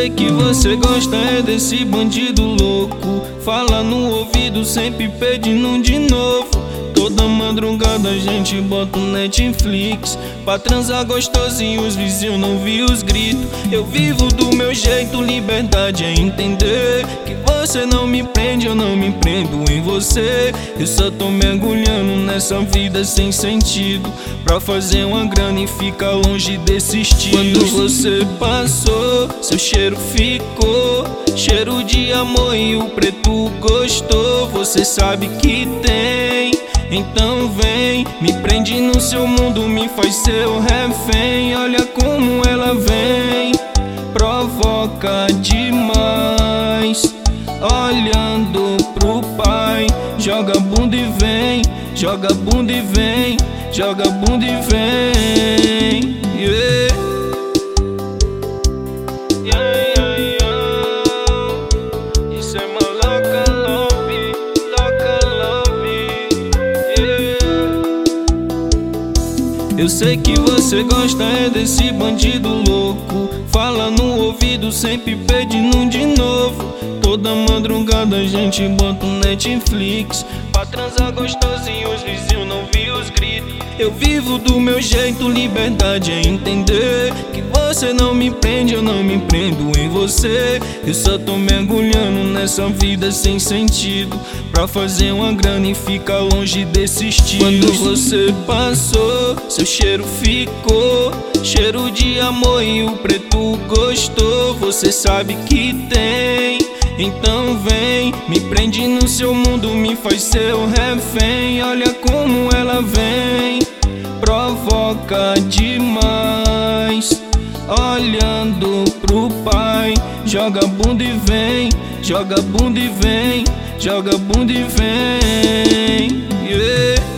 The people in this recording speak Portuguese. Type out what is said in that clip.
sei que você gosta é desse bandido louco. Fala no ouvido sempre pedindo de novo. Toda madrugada a gente bota um Netflix pra transar gostoso e os vizinhos não vi os gritos. Eu vivo do meu jeito, liberdade é entender que você não me prende, eu não me prendo em você. Eu só tô mergulhando nessa vida sem sentido pra fazer uma grana e ficar longe desses tiros. Quando você passou, seu cheiro ficou, cheiro de amor e o preto gostou. Você sabe que tem, então vem, me prende no seu mundo, me faz seu refém. Olha como ela vem, provoca demais. Olhando pro pai, joga bunda e vem, joga bunda e vem, joga bunda e vem. Yeah. Isso é maloca love, loca love. Eu sei que você gosta é desse bandido louco. Fala no ouvido sempre pedindo de novo. Toda madrugada a gente bota um Netflix pra transar gostoso e os vizinhos não vi os gritos. Eu vivo do meu jeito, liberdade é entender que você não me prende, eu não me prendo em você. Eu só tô mergulhando nessa vida sem sentido pra fazer uma grana e ficar longe desses tiros. Quando você passou, seu cheiro ficou, cheiro de amor e o preto gostou. Você sabe que tem, então vem, me prende no seu mundo, me faz seu refém. Olha como ela vem, provoca demais. Olhando pro pai, joga bunda e vem, joga bunda e vem, joga bunda e vem. Yeah.